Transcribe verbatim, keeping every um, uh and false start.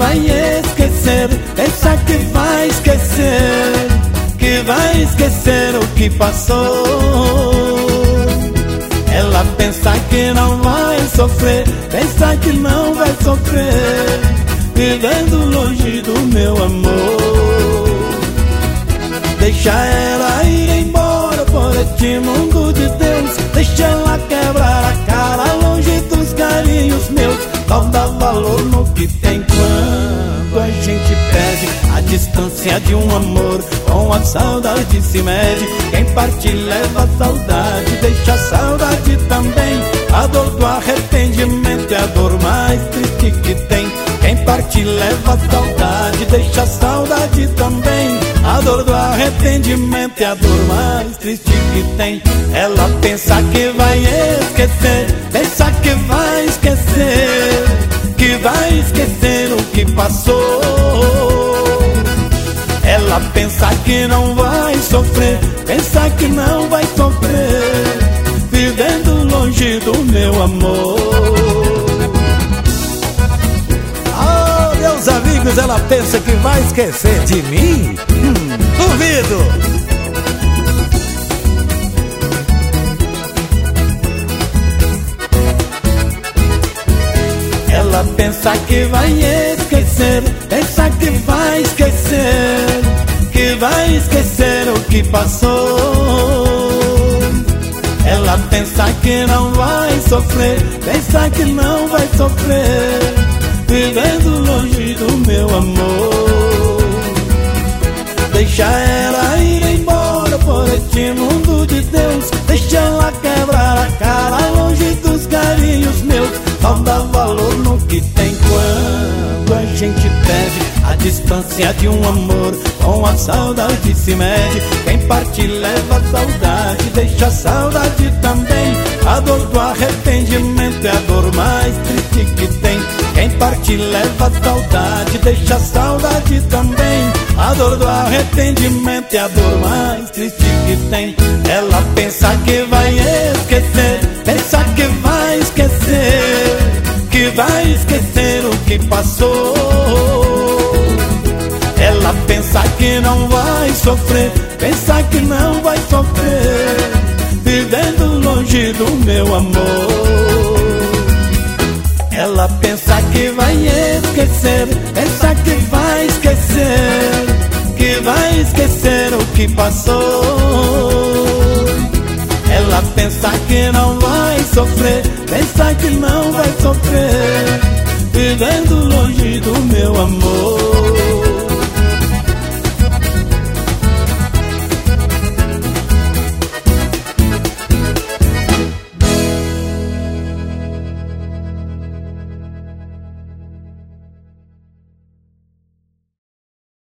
vai esquecer, pensa que vai esquecer, que vai esquecer o que passou. Ela pensa que não vai sofrer, pensa que não vai sofrer, vivendo longe do meu amor. Deixa ela ir embora por este mundo de Deus, deixa ela quebrar a cara longe dos carinhos meus. Não dá valor no que tem quando a gente perde a distância de um amor, com a saudade se mede. Quem parte leva a saudade, deixa a saudade também. A dor do arrependimento é a dor mais triste que tem. Quem parte leva a saudade, deixa a saudade também. A dor do arrependimento é a dor mais triste que tem. Ela pensa que vai esquecer, pensa que vai esquecer, que vai esquecer o que passou. Ela pensa que não vai sofrer, pensa que não vai sofrer, vivendo longe do meu amor. Oh, meus amigos, ela pensa que vai esquecer de mim? Hum, duvido! Ela pensa que vai esquecer, pensa que vai esquecer, que vai esquecer o que passou. Ela pensa que não vai sofrer, pensa que não vai sofrer, vivendo longe do meu amor. Deixa ela ir embora por este mundo de Deus, deixa ela quebrar a cara longe dos carinhos meus. Não dá valor no que tem quando a gente perde a distância de um amor, com a saudade se mede. Quem parte leva a saudade, deixa a saudade também. A dor do arrependimento é a dor mais triste que tem. Quem parte leva a saudade, deixa a saudade também. A dor do arrependimento é a dor mais triste que tem. Ela pensa que vai esquecer, pensa que vai esquecer, que vai esquecer o que passou. Ela pensa que não vai sofrer, pensa que não vai sofrer, vivendo longe do meu amor. Ela pensa que vai esquecer, pensa que vai esquecer, que vai esquecer o que passou. Ela pensa que não vai sofrer, pensa que não vai sofrer, vivendo longe do meu amor.